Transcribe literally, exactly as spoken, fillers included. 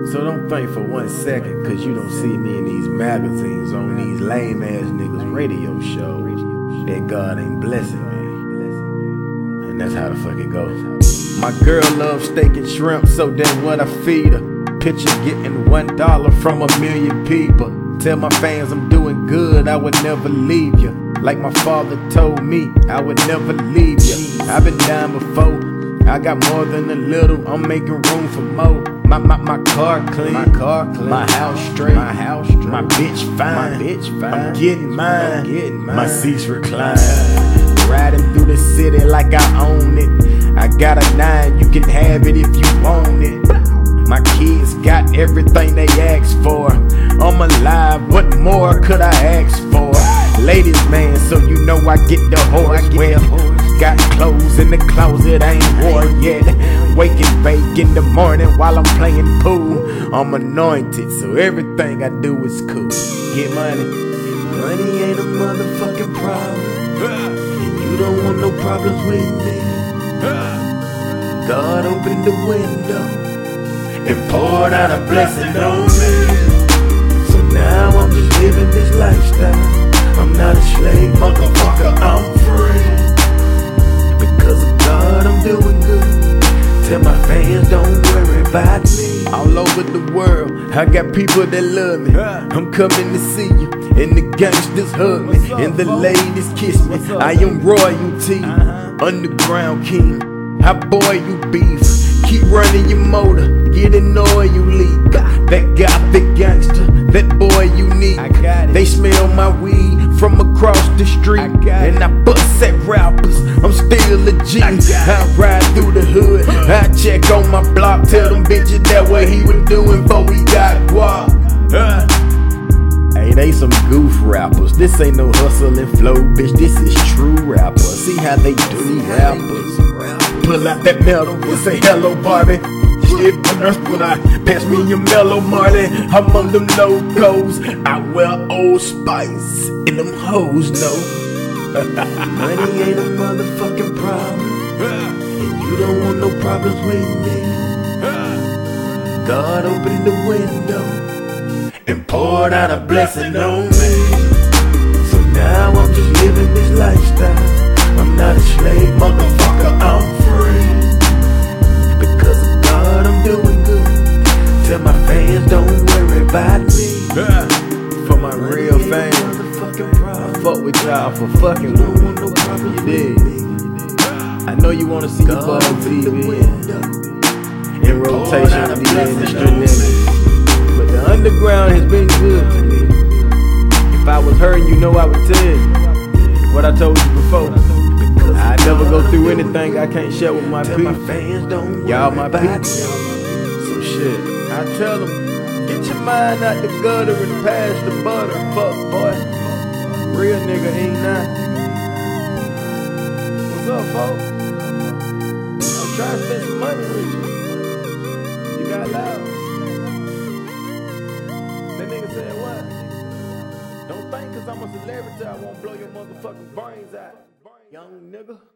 So don't think for one second, cause you don't see me in these magazines on these lame ass niggas radio shows, that God ain't blessing me. And that's how the fuck it go. My girl loves steak and shrimp, so that's what I feed her. Picture getting one dollar from a million people. Tell my fans I'm doing good, I would never leave you. Like my father told me, I would never leave you. I've been down before, I got more than a little, I'm making room for more. My, my, my car clean, my car clean, my house straight, my house straight, my bitch fine, my bitch fine. I'm getting mine, I'm getting mine. My seats recline. Riding through the city like I own it. I got a nine, you can have it if you want it. My kids got everything they asked for. I'm alive, what more could I ask for? Ladies man, so you know I get the horse wet. Got clothes in the closet, I ain't wore yet. Waking bake in the morning while I'm playing pool. I'm anointed, so everything I do is cool. Get money. Money ain't a motherfucking problem, and you don't want no problems with me. God opened the window and poured out a blessing on me. So now I'm just living this lifestyle. I'm not a slave, motherfucker, I'm free. Because of God, I'm doing good. Tell my fans, don't worry about me. All over the world, I got people that love me. I'm coming to see you, and the gangsters hug me, and the ladies kiss me. I am royalty, underground king. How boy you beef? Keep running your motor, get an oil leak. That gothic gangster, that boy unique. They smell my weed from across the street, I and I bust at rappers, I'm still legit. I, I ride through the hood, I check on my block, tell them bitches that what he was doing before he got guap. Uh. Hey, they some goof rappers, this ain't no hustle and flow, bitch, this is true rappers. See how they do rappers. Pull out that metal and say hello Barbie. Shit burns when I pass me your mellow Marley. I'm on them logos, I wear Old Spice and them hoes know. Money ain't a motherfucking problem, and you don't want no problems with me. God opened the window and poured out a blessing on me. So now I'm just living this lifestyle. I'm not a slave, motherfucker, I'm free. Because of God, I'm doing good. Tell my fans, don't worry about me. Yeah. For my real fans, I fuck with y'all for fucking with me. No problem, you dig? I know you wanna see the Bug T V in rotation with these industry niggas, but the underground has been good to me. If I was hurting, you know I would tell you what I told you before. I never go through anything I can't share with my people. Y'all my people. So shit, I tell them, get your mind out the gutter and pass the butter. Fuck boy, real nigga ain't not. What's up, folks? I'm trying to spend some money with you. You got loud. That nigga said what? Don't think cause I'm a celebrity I won't blow your motherfucking brains out. Young nigga.